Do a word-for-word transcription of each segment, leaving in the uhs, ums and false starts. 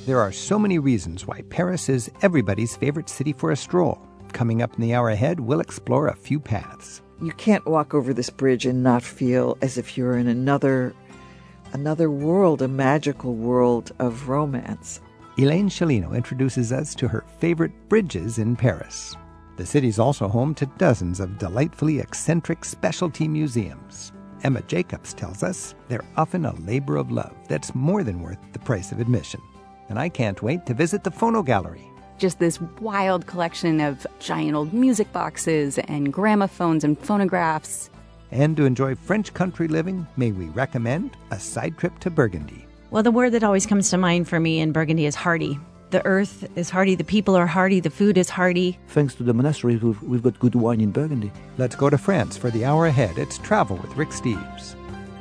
There are so many reasons why Paris is everybody's favorite city for a stroll. Coming up in the hour ahead, we'll explore a few paths. You can't walk over this bridge and not feel as if you're in another another world, a magical world of romance. Elaine Scialino introduces us to her favorite bridges in Paris. The city's also home to dozens of delightfully eccentric specialty museums. Emma Jacobs tells us they're often a labor of love that's more than worth the price of admission. And I can't wait to visit the Phono Gallery. Just this wild collection of giant old music boxes and gramophones and phonographs. And to enjoy French country living, may we recommend a side trip to Burgundy. Well, the word that always comes to mind for me in Burgundy is hearty. The earth is hearty, the people are hearty, the food is hearty. Thanks to the monastery, we've, we've got good wine in Burgundy. Let's go to France for the hour ahead. It's Travel with Rick Steves.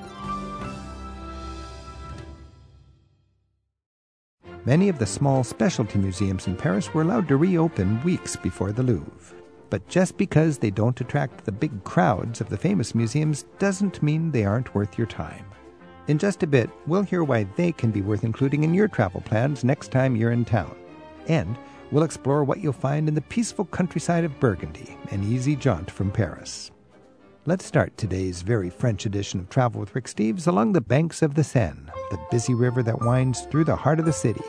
Many of the small specialty museums in Paris were allowed to reopen weeks before the Louvre. But just because they don't attract the big crowds of the famous museums doesn't mean they aren't worth your time. In just a bit, we'll hear why they can be worth including in your travel plans next time you're in town. And we'll explore what you'll find in the peaceful countryside of Burgundy, an easy jaunt from Paris. Let's start today's very French edition of Travel with Rick Steves along the banks of the Seine, the busy river that winds through the heart of the city.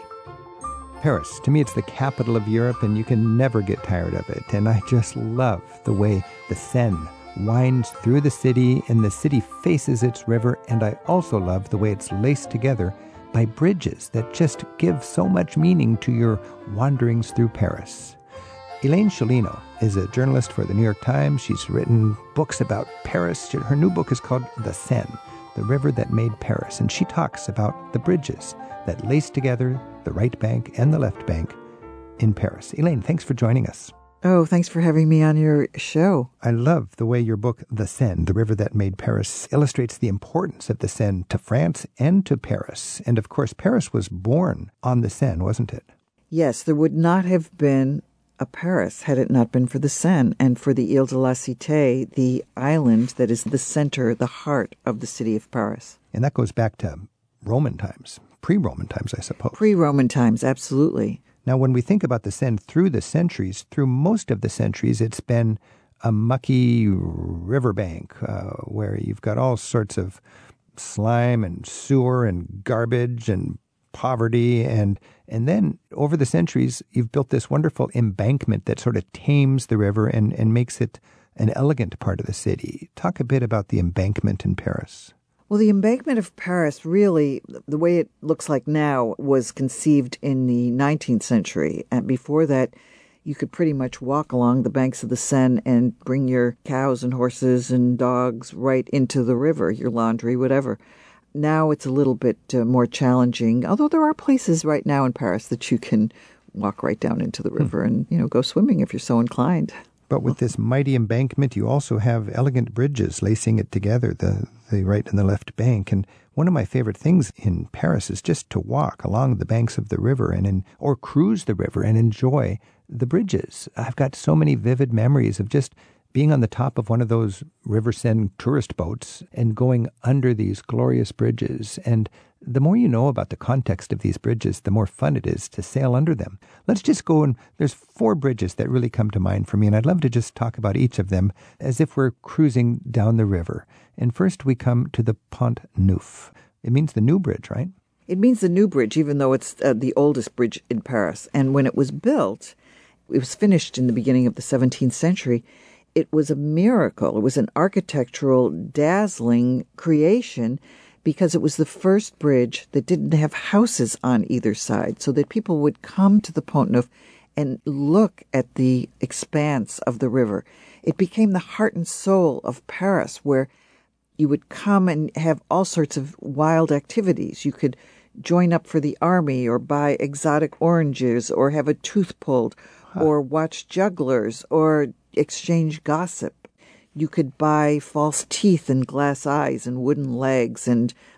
Paris, to me, it's the capital of Europe, and you can never get tired of it. And I just love the way the Seine winds through the city, and the city faces its river. And I also love the way it's laced together by bridges that just give so much meaning to your wanderings through Paris. Elaine Scialino is a journalist for the New York Times. She's written books about Paris. Her new book is called The Seine, the river that made Paris. And she talks about the bridges that lace together the right bank and the left bank in Paris. Elaine, thanks for joining us. Oh, thanks for having me on your show. I love the way your book, The Seine, the river that made Paris, illustrates the importance of the Seine to France and to Paris. And of course, Paris was born on the Seine, wasn't it? Yes, there would not have been a Paris had it not been for the Seine and for the Ile de la Cité, the island that is the center, the heart of the city of Paris. And that goes back to Roman times, pre-Roman times, I suppose. Pre-Roman times, absolutely. Now, when we think about the Seine through the centuries, through most of the centuries, it's been a mucky riverbank uh, where you've got all sorts of slime and sewer and garbage and poverty. And and then over the centuries, you've built this wonderful embankment that sort of tames the river and, and makes it an elegant part of the city. Talk a bit about the embankment in Paris. Well, the embankment of Paris, really, the way it looks like now, was conceived in the nineteenth century. And before that, you could pretty much walk along the banks of the Seine and bring your cows and horses and dogs right into the river, your laundry, whatever. Now it's a little bit uh, more challenging, although there are places right now in Paris that you can walk right down into the river hmm. and, you know, go swimming if you're so inclined. But with this mighty embankment, you also have elegant bridges lacing it together, the, the right and the left bank. And one of my favorite things in Paris is just to walk along the banks of the river and in, or cruise the river and enjoy the bridges. I've got so many vivid memories of just being on the top of one of those River Seine tourist boats and going under these glorious bridges. And the more you know about the context of these bridges, the more fun it is to sail under them. Let's just go and there's four bridges that really come to mind for me, and I'd love to just talk about each of them as if we're cruising down the river. And first we come to the Pont Neuf. It means the new bridge, right? It means the new bridge, even though it's uh, the oldest bridge in Paris. And when it was built, it was finished in the beginning of the seventeenth century. It was a miracle. It was an architectural, dazzling creation because it was the first bridge that didn't have houses on either side, so that people would come to the Pont Neuf and look at the expanse of the river. It became the heart and soul of Paris, where you would come and have all sorts of wild activities. You could join up for the army or buy exotic oranges or have a tooth pulled huh. or watch jugglers or exchange gossip. You could buy false teeth and glass eyes and wooden legs and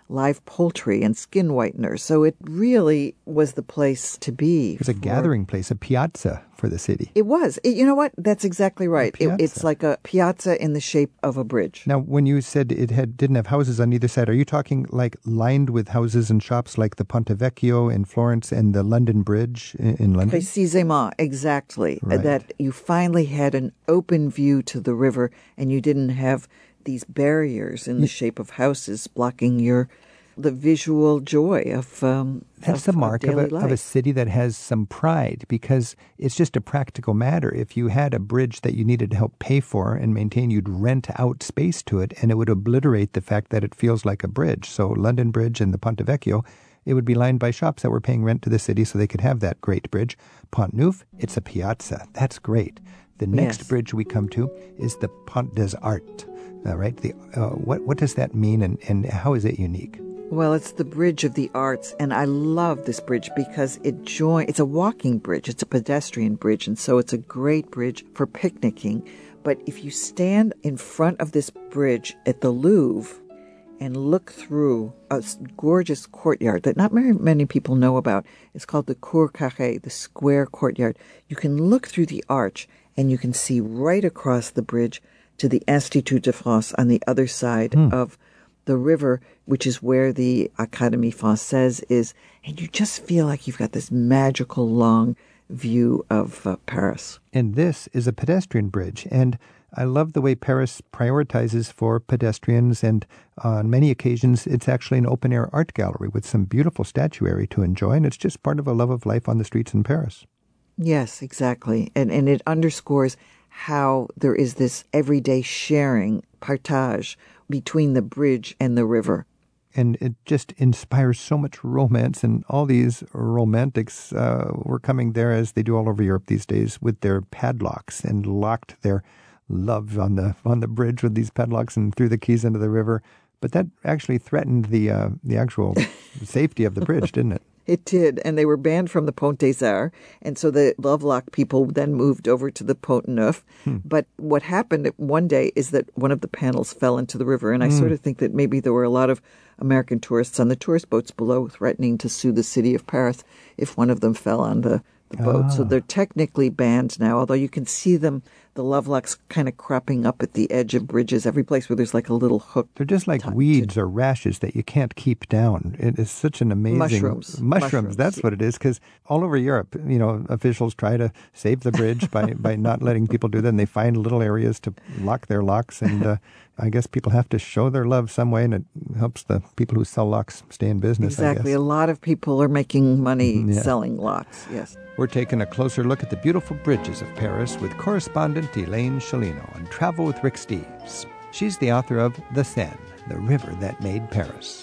live poultry and skin whiteners. So it really was the place to be. It was a for- gathering place, a piazza for the city. It was. It- you know what? That's exactly right. It, piazza. it's like a piazza in the shape of a bridge. Now, when you said it had didn't have houses on either side, are you talking like lined with houses and shops like the Ponte Vecchio in Florence and the London Bridge in, in London? Précisément, exactly. Right. That you finally had an open view to the river and you didn't have these barriers in the shape of houses blocking your the visual joy of um, That's of, the mark of, of, daily a, life. of a city that has some pride, because it's just a practical matter. If you had a bridge that you needed to help pay for and maintain, you'd rent out space to it, and it would obliterate the fact that it feels like a bridge. So London Bridge and the Ponte Vecchio, it would be lined by shops that were paying rent to the city so they could have that great bridge. Pont Neuf, it's a piazza. That's great. The next Yes. bridge we come to is the Pont des Arts. Uh, right? The, uh, what, what does that mean, and, and how is it unique? Well, it's the Bridge of the Arts, and I love this bridge because it join. It's a walking bridge. It's a pedestrian bridge, and so it's a great bridge for picnicking. But if you stand in front of this bridge at the Louvre and look through a s- gorgeous courtyard that not very many people know about, it's called the Cour Carrée, the square courtyard. You can look through the arch, and you can see right across the bridge to the Institut de France on the other side of the river, which is where the Académie Française is, and you just feel like you've got this magical long view of uh, Paris. And this is a pedestrian bridge, and I love the way Paris prioritizes for pedestrians, and on many occasions it's actually an open-air art gallery with some beautiful statuary to enjoy, and it's just part of a love of life on the streets in Paris. Yes, exactly. And and it underscores how there is this everyday sharing, partage, between the bridge and the river. And it just inspires so much romance, and all these romantics uh, were coming there, as they do all over Europe these days, with their padlocks, and locked their love on the on the bridge with these padlocks and threw the keys into the river. But that actually threatened the uh, the actual safety of the bridge, didn't it? It did, and they were banned from the Pont des Arts, and so the Lovelock people then moved over to the Pont Neuf. Hmm. But what happened one day is that one of the panels fell into the river, and I mm. sort of think that maybe there were a lot of American tourists on the tourist boats below threatening to sue the city of Paris if one of them fell on the, the boat. Ah. So they're technically banned now, although you can see them, the Lovelocks, kind of cropping up at the edge of bridges, every place where there's like a little hook. They're just like t- weeds to, or rashes that you can't keep down. It is such an amazing... Mushrooms. Mushrooms, Mushrooms that's yeah. what it is, because all over Europe, you know, officials try to save the bridge by, by not letting people do that, and they find little areas to lock their locks, and uh, I guess people have to show their love some way, and it helps the people who sell locks stay in business, Exactly. I guess. A lot of people are making money yeah. selling locks, yes. We're taking a closer look at the beautiful bridges of Paris with correspondent Elaine Sciolino on Travel with Rick Steves. She's the author of The Seine, the river that made Paris.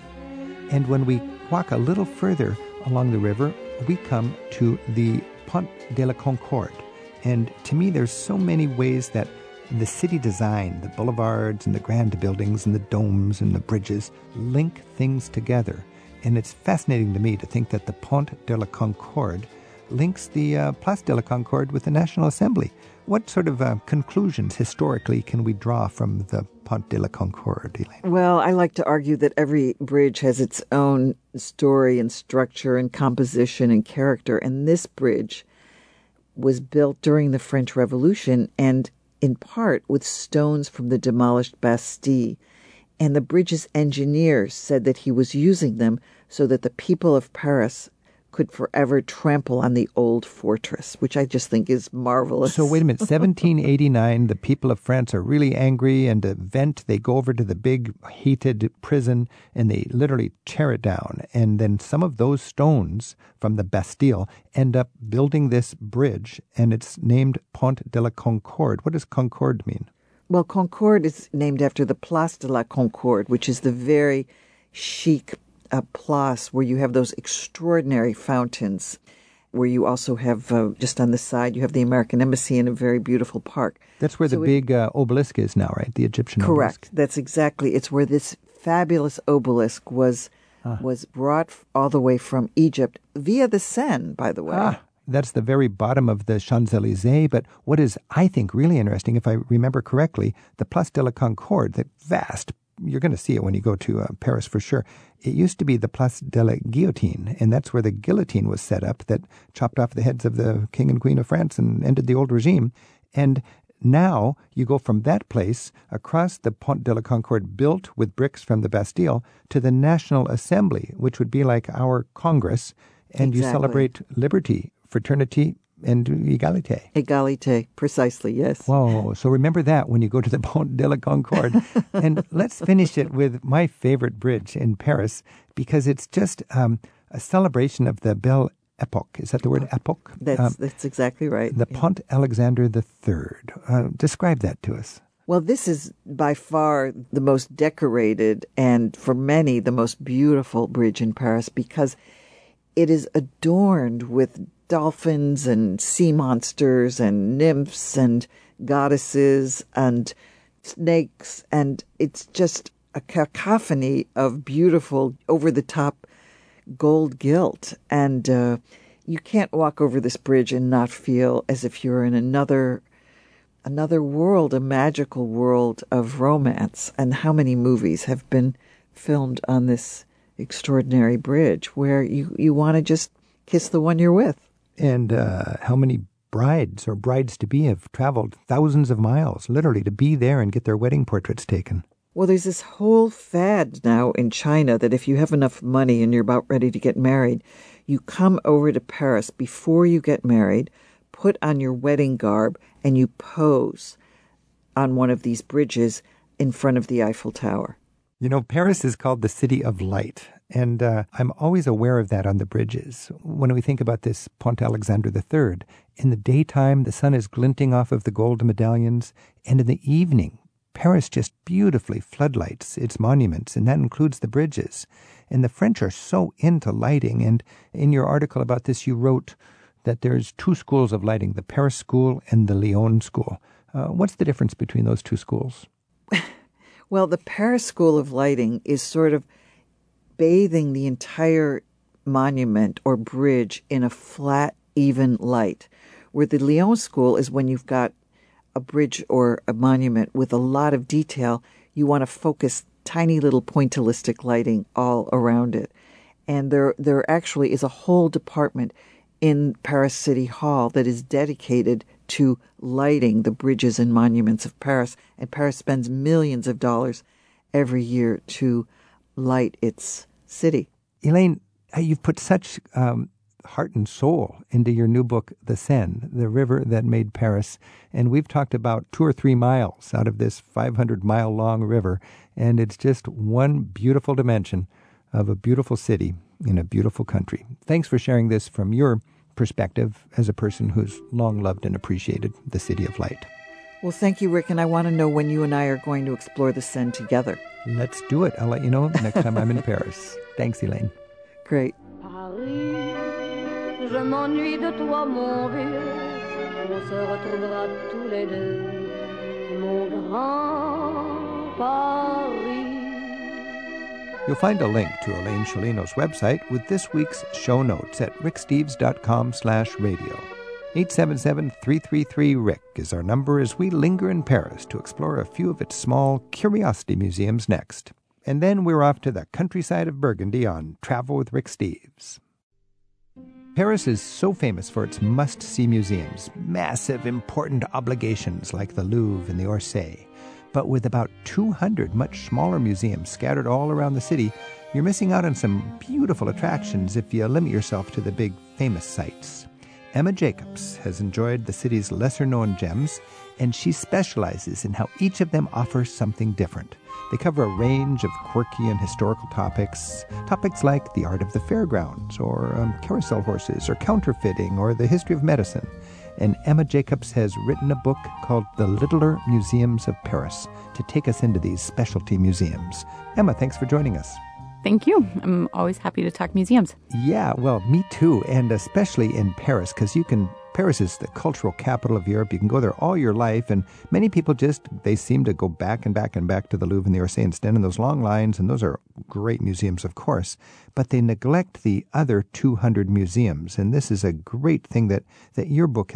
And when we walk a little further along the river, we come to the Pont de la Concorde. And to me, there's so many ways that the city design, the boulevards and the grand buildings and the domes and the bridges, link things together. And it's fascinating to me to think that the Pont de la Concorde links the uh, Place de la Concorde with the National Assembly. What sort of uh, conclusions historically can we draw from the Pont de la Concorde, Elaine? Well, I like to argue that every bridge has its own story and structure and composition and character, and this bridge was built during the French Revolution and in part with stones from the demolished Bastille. And the bridge's engineer said that he was using them so that the people of Paris could forever trample on the old fortress, which I just think is marvelous. So wait a minute, seventeen eighty-nine, the people of France are really angry, and to vent, they go over to the big hated prison, and they literally tear it down. And then some of those stones from the Bastille end up building this bridge, and it's named Pont de la Concorde. What does Concorde mean? Well, Concorde is named after the Place de la Concorde, which is the very chic a place where you have those extraordinary fountains, where you also have, uh, just on the side, you have the American Embassy in a very beautiful park. That's where so the it, big uh, obelisk is now, right? The Egyptian correct. obelisk. Correct. That's exactly. It's where this fabulous obelisk was ah. was brought all the way from Egypt via the Seine, by the way. Ah. That's the very bottom of the Champs-Élysées. But what is, I think, really interesting, if I remember correctly, the Place de la Concorde, that vast you're going to see it when you go to uh, Paris for sure. It used to be the Place de la Guillotine, and that's where the guillotine was set up that chopped off the heads of the King and Queen of France and ended the old regime. And now you go from that place across the Pont de la Concorde, built with bricks from the Bastille, to the National Assembly, which would be like our Congress, and Exactly. you celebrate liberty, fraternity, and égalité. Égalité, precisely, yes. Whoa, so remember that when you go to the Pont de la Concorde. And let's finish it with my favorite bridge in Paris, because it's just um, a celebration of the Belle Epoque. Is that the word epoque? That's, Um, that's exactly right. the Yeah. Pont Alexander the Third. Uh, describe that to us. Well, this is by far the most decorated and, for many, the most beautiful bridge in Paris, because it is adorned with dolphins and sea monsters and nymphs and goddesses and snakes, and it's just a cacophony of beautiful, over-the-top gold gilt. And uh, you can't walk over this bridge and not feel as if you're in another another world, a magical world of romance. And how many movies have been filmed on this extraordinary bridge where you, you want to just kiss the one you're with. And uh, how many brides or brides-to-be have traveled thousands of miles, literally, to be there and get their wedding portraits taken. Well, there's this whole fad now in China that if you have enough money and you're about ready to get married, you come over to Paris before you get married, put on your wedding garb, and you pose on one of these bridges in front of the Eiffel Tower. You know, Paris is called the City of Light, and uh, I'm always aware of that on the bridges. When we think about this Pont Alexander the Third, in the daytime, the sun is glinting off of the gold medallions, and in the evening, Paris just beautifully floodlights its monuments, and that includes the bridges. And the French are so into lighting, and in your article about this, you wrote that there's two schools of lighting, the Paris School and the Lyon School. Uh, what's the difference between those two schools? Well, the Paris School of Lighting is sort of bathing the entire monument or bridge in a flat, even light, where the Lyon School is when you've got a bridge or a monument with a lot of detail, you want to focus tiny little pointillistic lighting all around it. And there, there actually is a whole department in Paris City Hall that is dedicated to lighting the bridges and monuments of Paris. And Paris spends millions of dollars every year to light its city. Elaine, you've put such um, heart and soul into your new book, The Seine, the river that made Paris. And we've talked about two or three miles out of this five hundred mile long river. And it's just one beautiful dimension of a beautiful city in a beautiful country. Thanks for sharing this from your perspective as a person who's long loved and appreciated the City of Light. Well, thank you, Rick, and I want to know when you and I are going to explore the Seine together. Let's do it. I'll let you know next time I'm in Paris. Thanks, Elaine. Great. Paris, je m'ennuie de toi, mon vieux. On se retrouvera tous les deux, mon grand Paris. You'll find a link to Elaine Sciolino's website with this week's show notes at ricksteves.com slash radio. eight seven seven, three three three, RICK is our number as we linger in Paris to explore a few of its small curiosity museums next. And then we're off to the countryside of Burgundy on Travel with Rick Steves. Paris is so famous for its must-see museums, massive, important obligations like the Louvre and the Orsay. But with about two hundred much smaller museums scattered all around the city, you're missing out on some beautiful attractions if you limit yourself to the big famous sites. Emma Jacobs has enjoyed the city's lesser-known gems, and she specializes in how each of them offers something different. They cover a range of quirky and historical topics, topics like the art of the fairgrounds, or um, carousel horses, or counterfeiting, or the history of medicine. And Emma Jacobs has written a book called The Littler Museums of Paris to take us into these specialty museums. Emma, thanks for joining us. Thank you. I'm always happy to talk museums. Yeah, well, me too, and especially in Paris, because you can, Paris is the cultural capital of Europe. You can go there all your life, and many people just, they seem to go back and back and back to the Louvre and the Orsay and stand in those long lines, and those are great museums, of course, but they neglect the other two hundred museums, and this is a great thing that, that your book has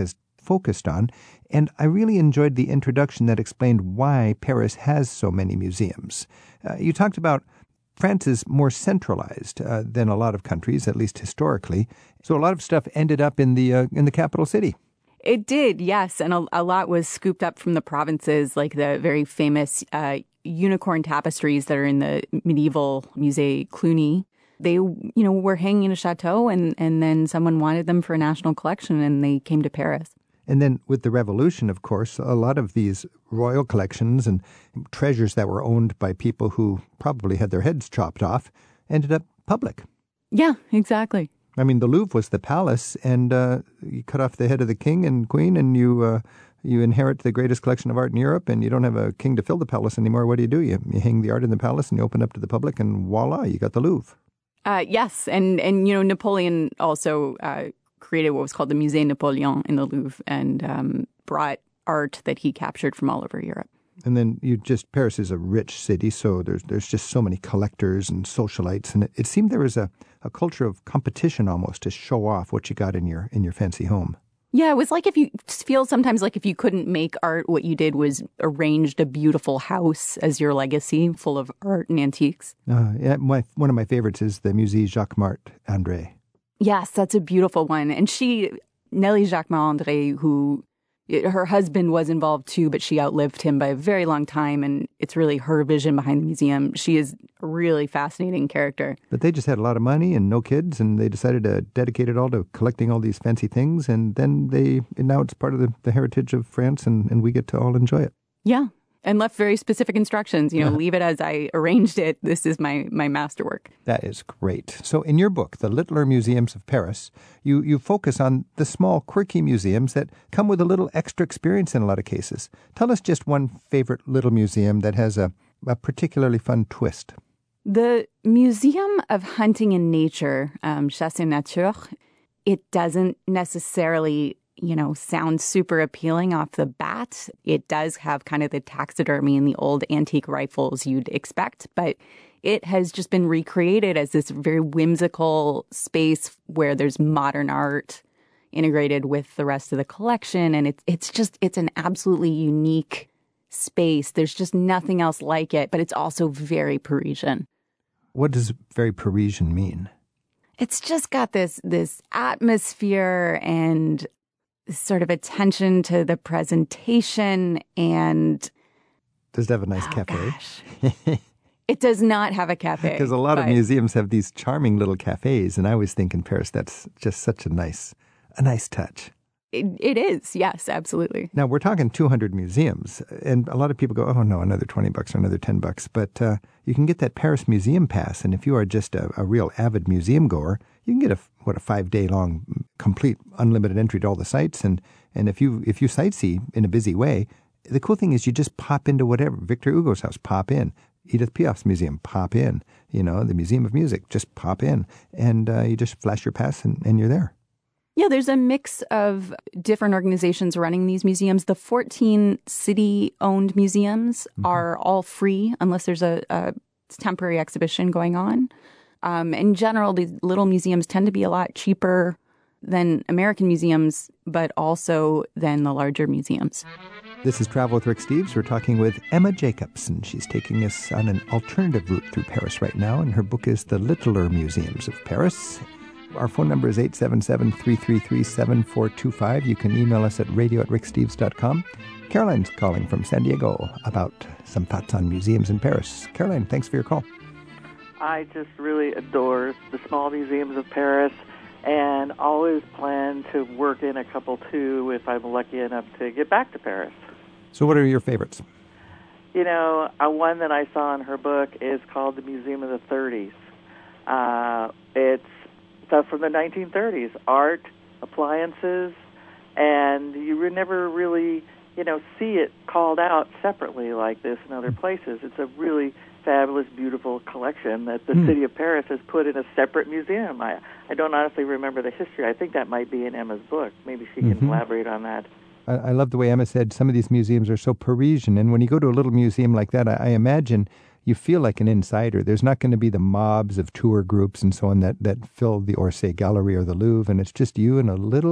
focused on. And I really enjoyed the introduction that explained why Paris has so many museums. Uh, you talked about France is more centralized uh, than a lot of countries, at least historically. So a lot of stuff ended up in the uh, in the capital city. It did, yes. And a, a lot was scooped up from the provinces, like the very famous uh, unicorn tapestries that are in the medieval Musée Cluny. They, you know, were hanging in a chateau, and, and then someone wanted them for a national collection, and they came to Paris. And then with the revolution, of course, a lot of these royal collections and treasures that were owned by people who probably had their heads chopped off ended up public. Yeah, exactly. I mean, the Louvre was the palace, and uh, you cut off the head of the king and queen, and you uh, you inherit the greatest collection of art in Europe, and you don't have a king to fill the palace anymore. What do you do? You, you hang the art in the palace, and you open up to the public, and voila, you got the Louvre. Uh, yes, and, and, you know, Napoleon also uh, created what was called the Musée Napoléon in the Louvre, and um, brought art that he captured from all over Europe. And then you just, Paris is a rich city, so there's there's just so many collectors and socialites, and it, it seemed there was a, a culture of competition almost to show off what you got in your in your fancy home. Yeah, it was like if you feel sometimes like if you couldn't make art, what you did was arranged a beautiful house as your legacy, full of art and antiques. Uh, yeah, my, one of my favorites is the Musée Jacquemart André. Yes, that's a beautiful one. And she, Nelly Jacquemart André, who her husband was involved too, but she outlived him by a very long time, and it's really her vision behind the museum. She is a really fascinating character. But they just had a lot of money and no kids, and they decided to dedicate it all to collecting all these fancy things, and then they and now it's part of the, the heritage of France, and, and we get to all enjoy it. Yeah, and left very specific instructions. You know, Yeah. leave it as I arranged it. This is my, my masterwork. That is great. So in your book, The Littler Museums of Paris, you, you focus on the small, quirky museums that come with a little extra experience in a lot of cases. Tell us just one favorite little museum that has a, a particularly fun twist. The Museum of Hunting and Nature, um, Chasse et Nature, it doesn't necessarily, you know, sound super appealing off the bat. It does have kind of the taxidermy and the old antique rifles you'd expect, but it has just been recreated as this very whimsical space where there's modern art integrated with the rest of the collection. And it's it's just, it's an absolutely unique space. There's just nothing else like it, but it's also very Parisian. What does very Parisian mean? It's just got this this atmosphere and sort of attention to the presentation, and Does it have a nice oh, cafe? gosh. It does not have a cafe. Because a lot of but museums have these charming little cafes, and I always think in Paris that's just such a nice, a nice touch. It, it is, yes, absolutely. Now, we're talking two hundred museums, and a lot of people go, oh, no, another twenty bucks or another ten bucks. But uh, you can get that Paris Museum Pass, and if you are just a, a real avid museum goer, you can get a, what, a five-day-long, complete, unlimited entry to all the sites. And, and if you if you sightsee in a busy way, the cool thing is you just pop into whatever. Victor Hugo's house, pop in. Edith Piaf's museum, pop in. You know, the Museum of Music, just pop in. And uh, you just flash your pass, and, and you're there. Yeah, there's a mix of different organizations running these museums. The fourteen city-owned museums mm-hmm. are all free unless there's a, a temporary exhibition going on. Um, in general, these little museums tend to be a lot cheaper than American museums, but also than the larger museums. This is Travel with Rick Steves. We're talking with Emma Jacobson. She's taking us on an alternative route through Paris right now, and her book is The Littler Museums of Paris. Our phone number is eight seven seven, three three three, seven four two five. You can email us at radio at rick steves dot com. Caroline's calling from San Diego about some thoughts on museums in Paris. Caroline, thanks for your call. I just really adore the small museums of Paris and always plan to work in a couple too if I'm lucky enough to get back to Paris. So what are your favorites? You know, uh, one that I saw in her book is called the Museum of the thirties. Uh, it's stuff from the nineteen thirties, art, appliances, and you would never really, you know, see it called out separately like this in other places. It's a really fabulous, beautiful collection that the mm. city of Paris has put in a separate museum. I, I don't honestly remember the history. I think that might be in Emma's book. Maybe she can mm-hmm. elaborate on that. I, I love the way Emma said some of these museums are so Parisian, and when you go to a little museum like that, I, I imagine you feel like an insider. There's not going to be the mobs of tour groups and so on that, that fill the Orsay Gallery or the Louvre, and it's just you in a little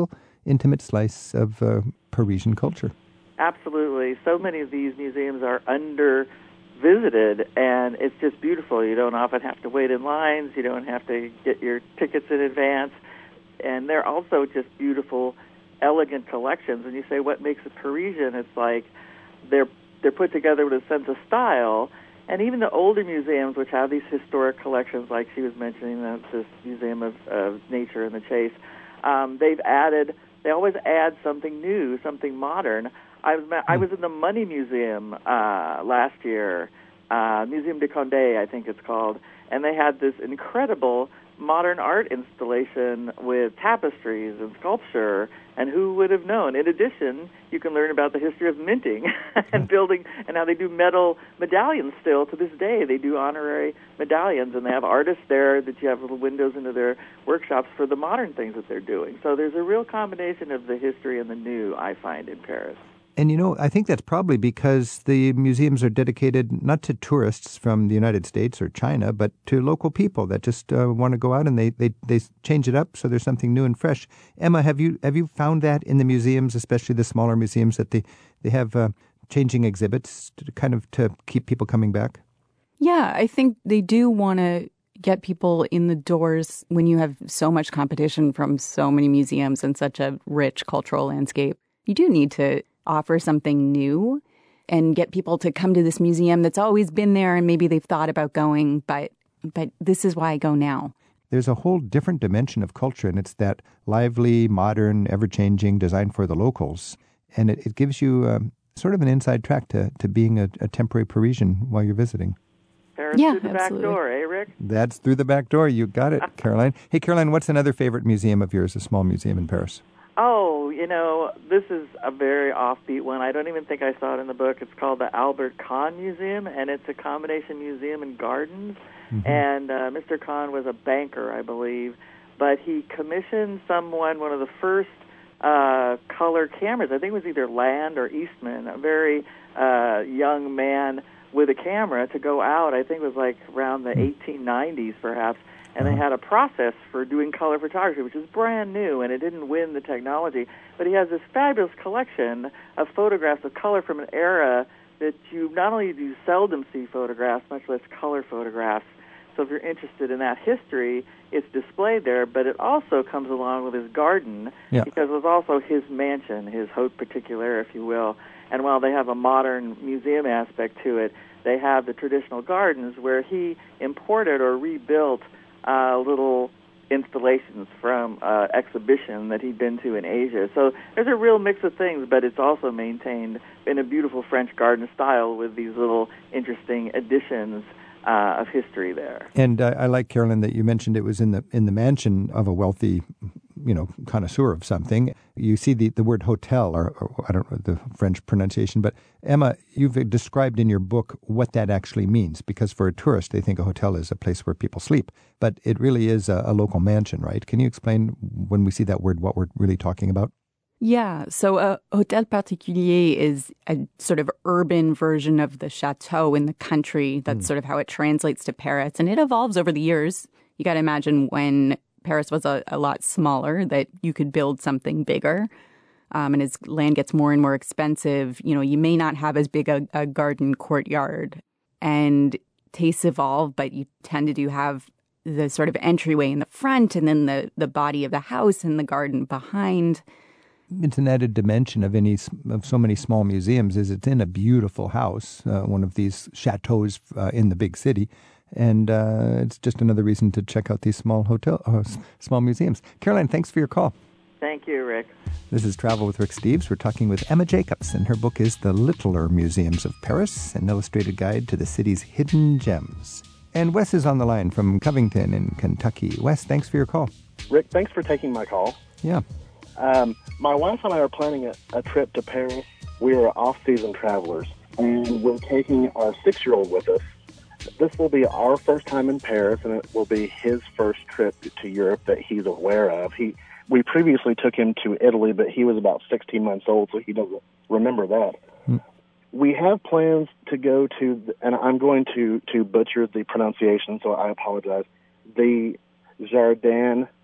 intimate slice of uh, Parisian culture. Absolutely. So many of these museums are under visited, and it's just beautiful. You don't often have to wait in lines. You don't have to get your tickets in advance. And they're also just beautiful, elegant collections. And you say, what makes it Parisian? It's like they're they're put together with a sense of style. And even the older museums, which have these historic collections, like she was mentioning, uh, this Museum of, of Nature and the Chase, um, they've added, they always add something new, something modern. I was I was in the Money Museum uh, last year, uh, Museum de Condé, I think it's called, and they had this incredible modern art installation with tapestries and sculpture, and who would have known? In addition, you can learn about the history of minting and building, and how they do metal medallions still to this day. They do honorary medallions, and they have artists there that you have little windows into their workshops for the modern things that they're doing. So there's a real combination of the history and the new, I find, in Paris. And, you know, I think that's probably because the museums are dedicated not to tourists from the United States or China, but to local people that just uh, want to go out and they, they, they change it up so there's something new and fresh. Emma, have you have you found that in the museums, especially the smaller museums, that they, they have uh, changing exhibits to kind of to keep people coming back? Yeah, I think they do want to get people in the doors when you have so much competition from so many museums and such a rich cultural landscape. You do need to offer something new and get people to come to this museum that's always been there and maybe they've thought about going, but but this is why I go now. There's a whole different dimension of culture, and it's that lively, modern, ever-changing, designed for the locals. And it, it gives you um, sort of an inside track to, to being a, a temporary Parisian while you're visiting. Paris Yeah, through the absolutely. back door, eh, Rick? That's through the back door. You got it, Caroline. Hey, Caroline, what's another favorite museum of yours, a small museum in Paris? Oh, you know, this is a very offbeat one. I don't even think I saw it in the book. It's called the Albert Kahn Museum, and it's a combination museum and gardens. Mm-hmm. And uh, Mister Kahn was a banker, I believe, but he commissioned someone, one of the first uh, color cameras. I think it was either Land or Eastman, a very uh, young man with a camera to go out. I think it was like around the eighteen nineties, perhaps. And they had a process for doing color photography, which is brand new, and it didn't win the technology. But he has this fabulous collection of photographs of color from an era that you not only do you seldom see photographs, much less color photographs. So if you're interested in that history, it's displayed there, but it also comes along with his garden, yeah. because it was also his mansion, his haute particulier, if you will. And while they have a modern museum aspect to it, they have the traditional gardens where he imported or rebuilt Uh, little installations from uh, exhibition that he'd been to in Asia. So there's a real mix of things, but it's also maintained in a beautiful French garden style with these little interesting additions uh, of history there. And uh, I like, Carolyn, that you mentioned it was in the in the mansion of a wealthy, you know, connoisseur of something. You see the, the word hotel, or, or I don't know the French pronunciation, but Emma, you've described in your book what that actually means, because for a tourist, they think a hotel is a place where people sleep, but it really is a, a local mansion, right? Can you explain, when we see that word, what we're really talking about? Yeah, so a hôtel particulier is a sort of urban version of the chateau in the country. That's mm. sort of how it translates to Paris, and it evolves over the years. You got to imagine when Paris was a, a lot smaller, that you could build something bigger. Um, and as land gets more and more expensive, you know, you may not have as big a, a garden courtyard. And tastes evolve, but you tend to do have the sort of entryway in the front, and then the, the body of the house and the garden behind. It's an added dimension of any of so many small museums is it's in a beautiful house, uh, one of these chateaus uh, in the big city. And uh, it's just another reason to check out these small hotel, uh, small museums. Caroline, thanks for your call. Thank you, Rick. This is Travel with Rick Steves. We're talking with Emma Jacobs, and her book is The Littler Museums of Paris, an illustrated guide to the city's hidden gems. And Wes is on the line from Covington in Kentucky. Wes, thanks for your call. Rick, thanks for taking my call. Yeah. Um, my wife and I are planning a, a trip to Paris. We are off-season travelers, and we're taking our six-year-old with us. This will be our first time in Paris, and it will be his first trip to Europe that he's aware of. He, we previously took him to Italy, but he was about sixteen months old, so he doesn't remember that. Hmm. We have plans to go to, and I'm going to, to butcher the pronunciation, so I apologize, the Jardin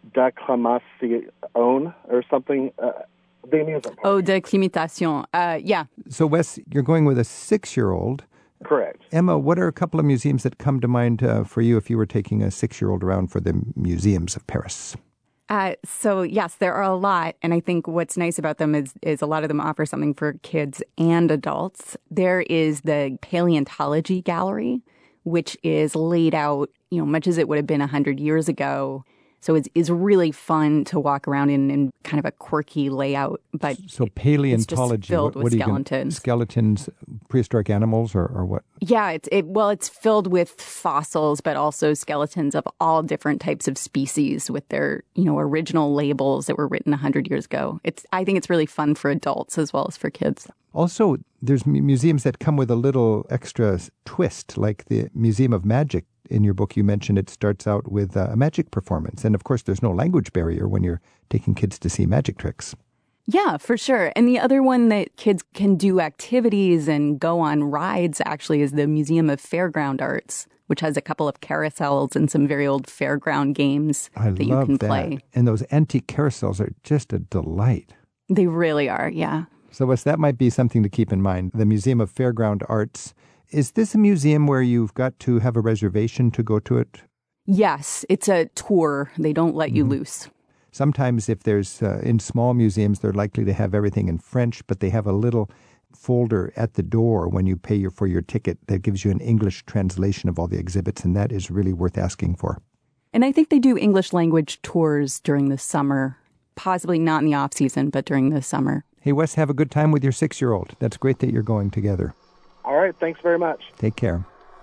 d'acclimation or something. Uh, the amusement park. Oh, d'acclimatation. Uh, yeah. So, Wes, you're going with a six-year-old. Correct. Emma, what are a couple of museums that come to mind uh, for you if you were taking a six-year-old around for the museums of Paris? Uh, so, yes, there are a lot. And I think what's nice about them is, is a lot of them offer something for kids and adults. There is the Paleontology Gallery, which is laid out, you know, much as it would have been one hundred years ago. So it's, it's really fun to walk around in, in kind of a quirky layout. But so paleontology, it's just filled what, with what skeletons. Gonna, skeletons, prehistoric animals, or, or what? Yeah, it's it, well, it's filled with fossils, but also skeletons of all different types of species with their, you know, original labels that were written one hundred years ago. It's I think it's really fun for adults as well as for kids. Also, there's museums that come with a little extra twist, like the Museum of Magic. In your book, you mentioned it starts out with a magic performance. And of course, there's no language barrier when you're taking kids to see magic tricks. Yeah, for sure. And the other one that kids can do activities and go on rides actually is the Museum of Fairground Arts, which has a couple of carousels and some very old fairground games I that love you can that. play. And those antique carousels are just a delight. They really are, yeah. So, Wes, that might be something to keep in mind. The Museum of Fairground Arts. Is this a museum where you've got to have a reservation to go to it? Yes, it's a tour. They don't let you mm-hmm. loose. Sometimes if there's, uh, in small museums, they're likely to have everything in French, but they have a little folder at the door when you pay your, for your ticket that gives you an English translation of all the exhibits, and that is really worth asking for. And I think they do English language tours during the summer, possibly not in the off season, but during the summer. Hey, Wes, have a good time with your six-year-old. That's great that you're going together. All right, thanks very much. Take care.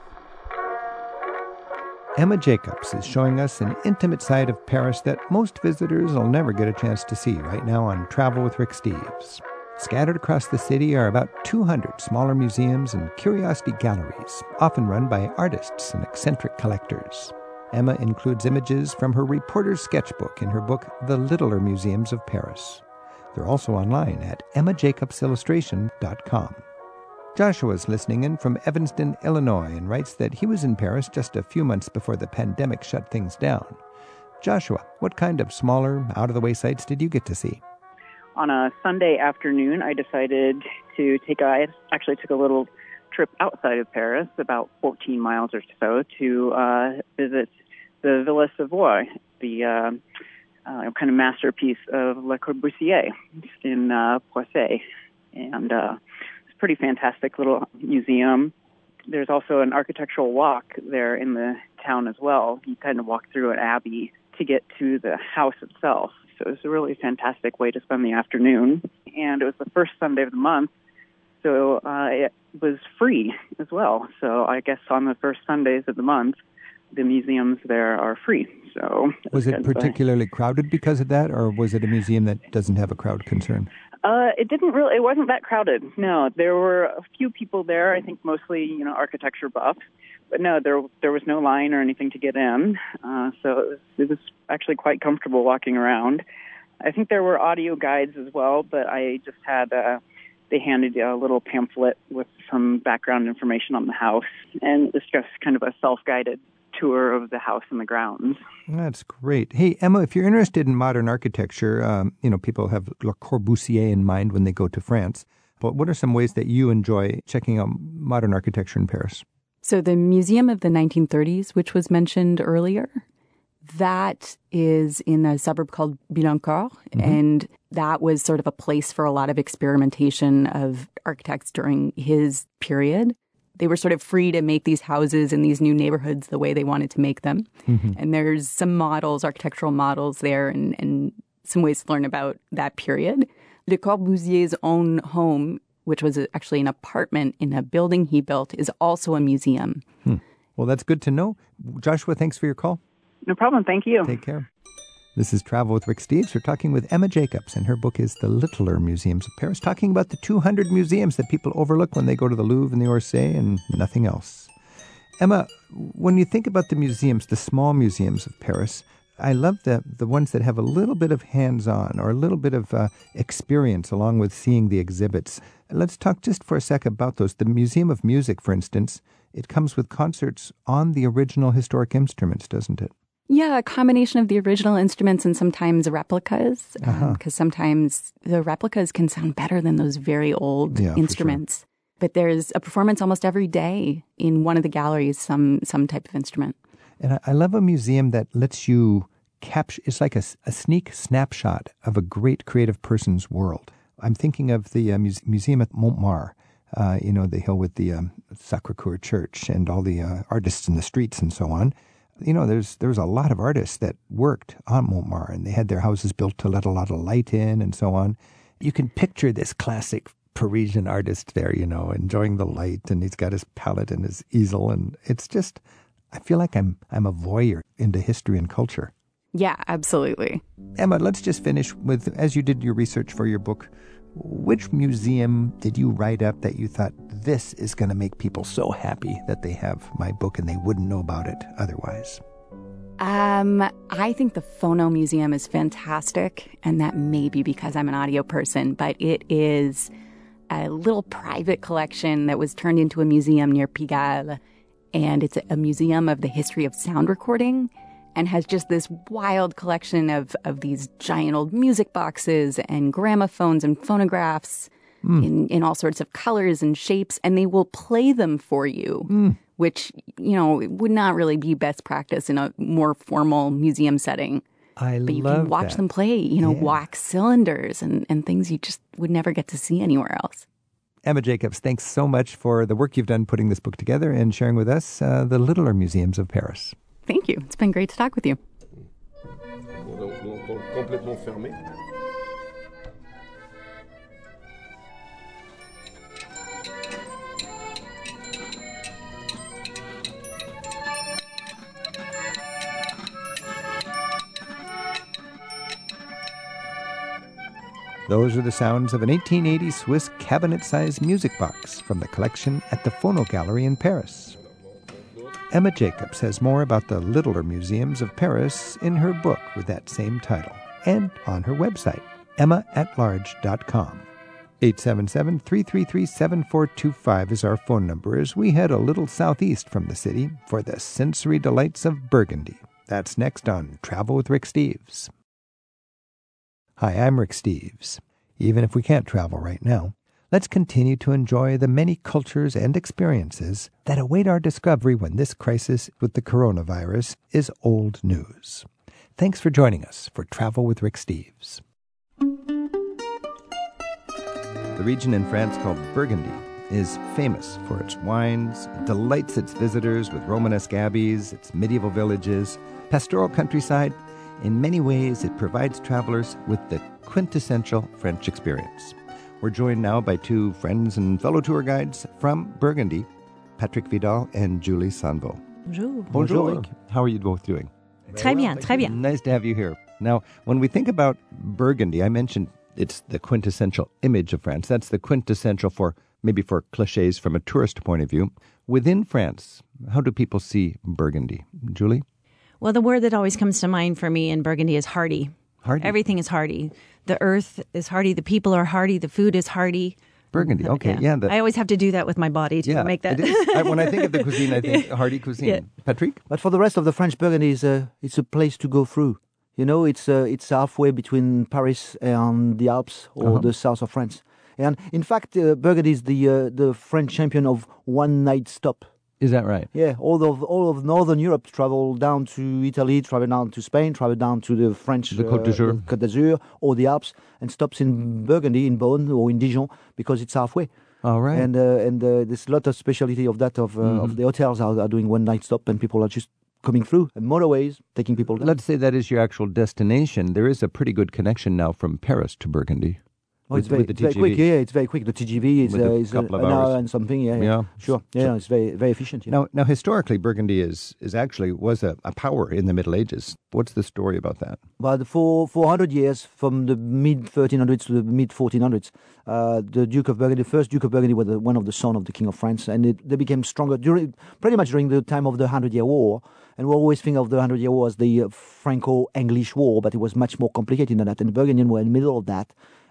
Emma Jacobs is showing us an intimate side of Paris that most visitors will never get a chance to see right now on Travel with Rick Steves. Scattered across the city are about two hundred smaller museums and curiosity galleries, often run by artists and eccentric collectors. Emma includes images from her reporter's sketchbook in her book, The Littler Museums of Paris. They're also online at emma jacobs illustration dot com. Joshua's listening in from Evanston, Illinois, and writes that he was in Paris just a few months before the pandemic shut things down. Joshua, what kind of smaller, out-of-the-way sites did you get to see? On a Sunday afternoon, I decided to take a, I actually took a little trip outside of Paris, about fourteen miles or so, to uh, visit the Villa Savoy, the uh, uh, kind of masterpiece of Le Corbusier in uh, Poissy. And uh, it's a pretty fantastic little museum. There's also an architectural walk there in the town as well. You kind of walk through an abbey to get to the house itself. So it was a really fantastic way to spend the afternoon. And it was the first Sunday of the month, so uh, it was free as well. So I guess on the first Sundays of the month, the museums there are free. So was it particularly crowded because of that, or was it a museum that doesn't have a crowd concern? Uh, it didn't really. It wasn't that crowded. No, there were a few people there. I think mostly, you know, architecture buffs. But no, there there was no line or anything to get in. Uh, so it was, it was actually quite comfortable walking around. I think there were audio guides as well, but I just had. Uh, they handed a little pamphlet with some background information on the house, and it's just kind of a self-guided tour of the house and the grounds. That's great. Hey, Emma, if you're interested in modern architecture, um, you know, people have Le Corbusier in mind when they go to France. But what are some ways that you enjoy checking out modern architecture in Paris? So the Museum of the nineteen thirties, which was mentioned earlier, that is in a suburb called Billancourt, mm-hmm. and that was sort of a place for a lot of experimentation of architects during his period. They were sort of free to make these houses in these new neighborhoods the way they wanted to make them. Mm-hmm. And there's some models, architectural models there, and, and some ways to learn about that period. Le Corbusier's own home, which was actually an apartment in a building he built, is also a museum. Hmm. Well, that's good to know. Joshua, thanks for your call. No problem. Thank you. Take care. This is Travel with Rick Steves. We're talking with Emma Jacobs, and her book is The Littler Museums of Paris, talking about the two hundred museums that people overlook when they go to the Louvre and the Orsay and nothing else. Emma, when you think about the museums, the small museums of Paris, I love the, the ones that have a little bit of hands-on or a little bit of uh, experience along with seeing the exhibits. Let's talk just for a sec about those. The Museum of Music, for instance, it comes with concerts on the original historic instruments, doesn't it? Yeah, a combination of the original instruments and sometimes replicas, because Uh-huh. um, sometimes the replicas can sound better than those very old Yeah, for instruments. But there's a performance almost every day in one of the galleries, some some type of instrument. And I, I love a museum that lets you capture, it's like a, s- a sneak snapshot of a great creative person's world. I'm thinking of the uh, muse- museum at Montmartre, uh, you know, the hill with the um, Sacré-Cœur Church and all the uh, artists in the streets and so on. You know, there's there's a lot of artists that worked on Montmartre, and they had their houses built to let a lot of light in and so on. You can picture this classic Parisian artist there, you know, enjoying the light, and he's got his palette and his easel, and it's just, I feel like I'm I'm a voyeur into history and culture. Yeah, absolutely. Emma, let's just finish with, as you did your research for your book, which museum did you write up that you thought, this is going to make people so happy that they have my book and they wouldn't know about it otherwise? Um, I think the Phono Museum is fantastic, and that may be because I'm an audio person, but it is a little private collection that was turned into a museum near Pigalle, and it's a museum of the history of sound recording, and has just this wild collection of, of these giant old music boxes and gramophones and phonographs mm. in, in all sorts of colors and shapes, and they will play them for you, mm. which, you know, would not really be best practice in a more formal museum setting. I but you love can watch that. them play, you know, Yeah. wax cylinders and, and things you just would never get to see anywhere else. Emma Jacobs, thanks so much for the work you've done putting this book together and sharing with us uh, the littler museums of Paris. Thank you. It's been great to talk with you. Those are the sounds of an eighteen eighty Swiss cabinet-sized music box from the collection at the Phono Gallery in Paris. Emma Jacobs has more about the littler museums of Paris in her book with that same title and on her website, emma at large dot com. eight seven seven, three three three, seven four two five is our phone number as we head a little southeast from the city for the sensory delights of Burgundy. That's next on Travel with Rick Steves. Hi, I'm Rick Steves. Even if we can't travel right now, let's continue to enjoy the many cultures and experiences that await our discovery when this crisis with the coronavirus is old news. Thanks for joining us for Travel with Rick Steves. The region in France called Burgundy is famous for its wines. It delights its visitors with Romanesque abbeys, its medieval villages, pastoral countryside. In many ways, it provides travelers with the quintessential French experience. We're joined now by two friends and fellow tour guides from Burgundy, Patrick Vidal and Julie Sanveau. Bonjour. Bonjour. How are you both doing? Très bien, très bien. Nice to have you here. Now, when we think about Burgundy, I mentioned it's the quintessential image of France. That's the quintessential for, maybe for cliches from a tourist point of view. Within France, how do people see Burgundy? Julie? Well, the word that always comes to mind for me in Burgundy is hardy. Hardy. Everything is hardy. The earth is hardy. The people are hardy. The food is hardy. Burgundy. Okay, yeah. yeah the, I always have to do that with my body to yeah, make that. It is. I, when I think of the cuisine, I think hardy cuisine. Yeah. Patrick? But for the rest of the French Burgundy, is a, it's a place to go through. You know, it's uh, it's halfway between Paris and the Alps or Uh-huh. the south of France. And in fact, uh, Burgundy is the uh, the French champion of one night stop. Is that right? Yeah, all of all of Northern Europe travel down to Italy, travel down to Spain, travel down to the French The Côte d'Azur. uh, Côte d'Azur or the Alps, and stops in Burgundy, in Beaune or in Dijon because it's halfway. All right. And uh, and uh, there's a lot of speciality of that of uh, Mhm. of the hotels are, are doing one night stop, and people are just coming through and motorways taking people down. Let's say that is your actual destination. There is a pretty good connection now from Paris to Burgundy. Oh, it's with- very, with the it's very T G V. quick. Yeah, it's very quick. The T G V is, With uh, a is uh, couple of an hours. hour and something. Yeah, yeah, Yeah. sure. Yeah, So- it's very very efficient. Yeah. Now, now historically, Burgundy is is actually was a, a power in the Middle Ages. What's the story about that? But for four hundred years, from the mid thirteen hundreds to the mid fourteen hundreds, uh, the Duke of Burgundy, the first Duke of Burgundy, was the, one of the sons of the King of France, and it, they became stronger during pretty much during the time of the Hundred Year War. And we always think of the Hundred Year War as the uh, Franco-English War, but it was much more complicated than that. And the Burgundians were in the middle of that,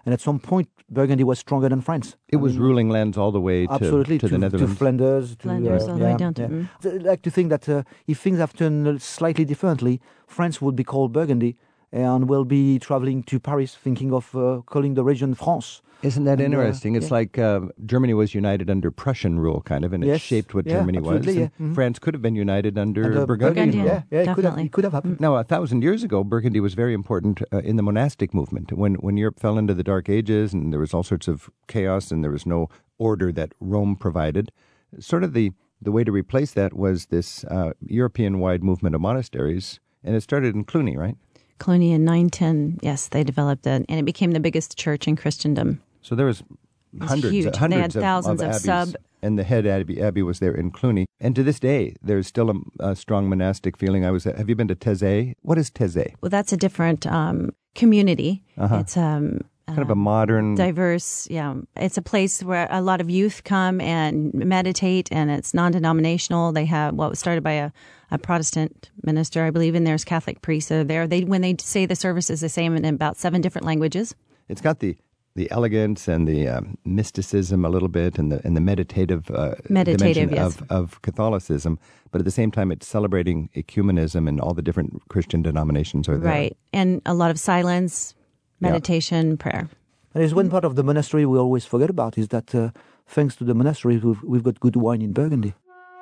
And at some point, Burgundy was stronger than France. It I was mean, ruling lands all the way to, absolutely, to, to the Netherlands. to Flanders. To, Flanders, uh, all the yeah, way down to. yeah. Mm. So I'd like to think that uh, if things have turned slightly differently, France would be called Burgundy, and we'll be traveling to Paris, thinking of uh, calling the region France. Isn't that And, uh, interesting? It's yeah. like uh, Germany was united under Prussian rule, kind of, and it Yes, shaped what yeah, Germany was. absolutely, And yeah. Mhm. France could have been united under And, uh, Burgundian Burgundian. rule. Yeah, yeah, it could have, Definitely. it could have happened. Now, a thousand years ago, Burgundy was very important uh, in the monastic movement. When when Europe fell into the Dark Ages and there was all sorts of chaos and there was no order that Rome provided, sort of the, the way to replace that was this uh, European-wide movement of monasteries, and it started in Cluny, right? Cluny in nine ten, yes, they developed it, and it became the biggest church in Christendom. So there was was hundreds, huge. They hundreds had thousands of, of of abbeys, sub- and the head abbey, abbey was there in Cluny. And to this day, there's still a, a strong monastic feeling. I was. Have you been to Thésée? What is Thésée? Well, that's a different um, community. Uh-huh. It's um, Kind of a modern. diverse, yeah. It's a place where a lot of youth come and meditate, and it's non-denominational. They have what was started by a, a Protestant minister, I believe, and there's Catholic priests that are there. They when they say the services, they say them in about seven different languages. It's got the the elegance and the um, mysticism a little bit, and the and the meditative, uh, Meditative, dimension yes. of, of Catholicism. But at the same time, it's celebrating ecumenism, and all the different Christian denominations are there. Right. And a lot of silence, meditation, prayer. And there's one part of the monastery we always forget about is that uh, thanks to the monastery, we've, we've got good wine in Burgundy.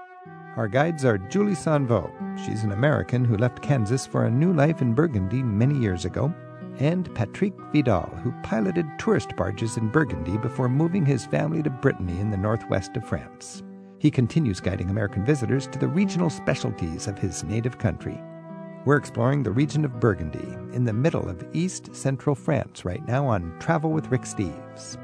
Our guides are Julie Sanveau. She's an American who left Kansas for a new life in Burgundy many years ago. And Patrick Vidal, who piloted tourist barges in Burgundy before moving his family to Brittany in the northwest of France. He continues guiding American visitors to the regional specialties of his native country. We're exploring the region of Burgundy in the middle of East Central France right now on Travel with Rick Steves.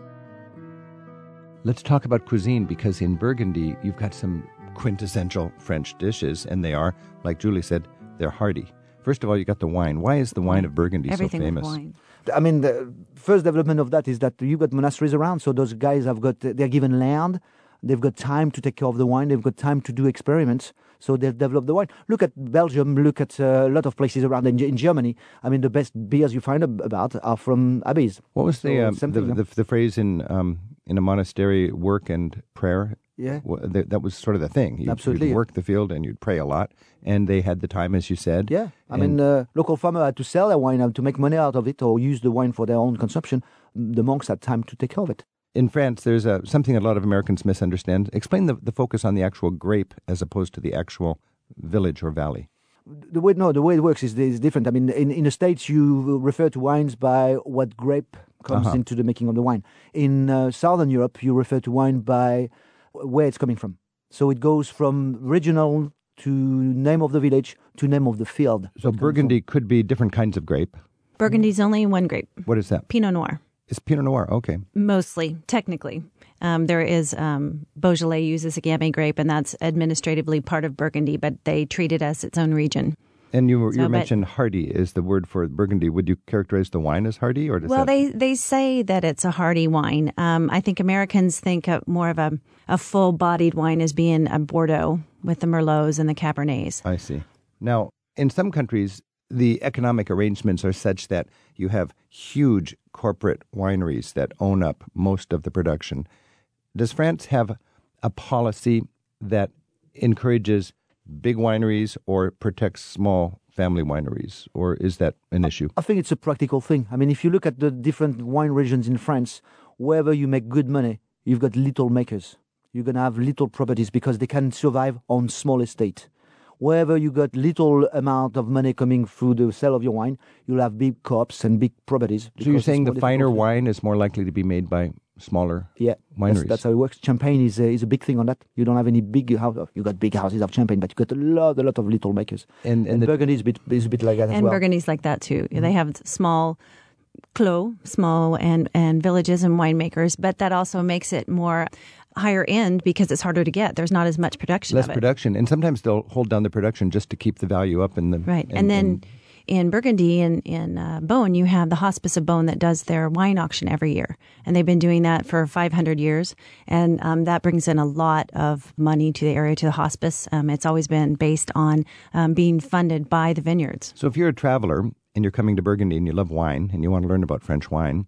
Let's talk about cuisine, because in Burgundy you've got some quintessential French dishes, and they are, like Julie said, they're hearty. First of all, you got the wine. Why is the wine of Burgundy Everything so famous? with wine. I mean, the first development of that is that you've got monasteries around, so those guys have got, they're given land, they've got time to take care of the wine, they've got time to do experiments, so they've developed the wine. Look at Belgium, look at uh, a lot of places around in, in Germany. I mean, the best beers you find ab- about are from abbeys. What was the, So, um, same the, thing, no? the the phrase in um, in a monastery, work and prayer? Yeah. Wha- That that was sort of the thing. You'd, Absolutely, You'd yeah. work the field and you'd pray a lot, and they had the time, as you said. Yeah, I And- mean, uh, local farmer had to sell their wine, had to make money out of it, or use the wine for their own consumption. The monks had time to take care of it. In France, there's a, something a lot of Americans misunderstand. Explain the, the focus on the actual grape as opposed to the actual village or valley. The way no, the way it works is, is different. I mean, in, in the States, you refer to wines by what grape comes Uh-huh. into the making of the wine. In uh, Southern Europe, you refer to wine by where it's coming from. So it goes from regional to name of the village to name of the field. So Burgundy could be different kinds of grape. Burgundy's only one grape, What is that? Pinot Noir. It's Pinot Noir. Okay. Mostly, technically. Um, there is, um, Beaujolais uses a Gamay grape, and that's administratively part of Burgundy, but they treat it as its own region. And you, were- So, you but- mentioned hearty is the word for Burgundy. Would you characterize the wine as hearty, or does Well, that... they, they say that it's a hearty wine. Um, I think Americans think of more of a, a full-bodied wine as being a Bordeaux with the Merlots and the Cabernets. I see. Now, in some countries, the economic arrangements are such that you have huge corporate wineries that own up most of the production. Does France have a policy that encourages big wineries or protects small family wineries, or is that an issue? I think it's a practical thing. I mean, if you look at the different wine regions in France, wherever you make good money, you've got little makers. You're going to have little properties because they can survive on small estate. Wherever you got little amount of money coming through the sale of your wine, you'll have big co-ops and big properties. So you're because saying it's the more finer difficult to- wine is more likely to be made by smaller Yeah, wineries? that's, that's how it works. Champagne is a, is a big thing on that. You don't have any big house. You got big houses of champagne, but you got a lot, a lot of little makers. And, And, and the, Burgundy is a bit, is a bit like that as And well. Burgundy's like that, too. They have small clos, small and, and villages and winemakers, but that also makes it more higher end because it's harder to get. There's not as much production less of it. production, and sometimes they'll hold down the production just to keep the value up in the Right. And, then in Burgundy, in, in uh, Beaune, you have the Hospice of Beaune that does their wine auction every year. And they've been doing that for five hundred years. And um, that brings in a lot of money to the area, to the hospice. Um, it's always been based on um, being funded by the vineyards. So if you're a traveler and you're coming to Burgundy and you love wine and you want to learn about French wine,